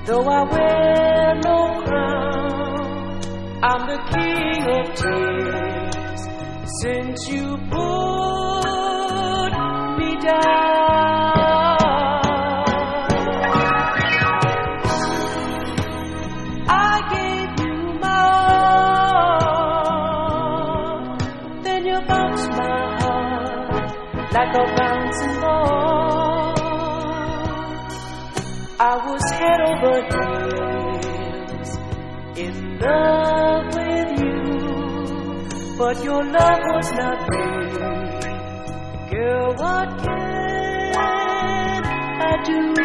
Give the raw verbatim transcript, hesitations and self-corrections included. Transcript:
Though I wear no crown, I'm the king of tears. Since you put me down, I gave you my all. Then you bounced my heart like a bouncing ball. I was head over heels in love with you, but your love was not real. Girl, what can I do?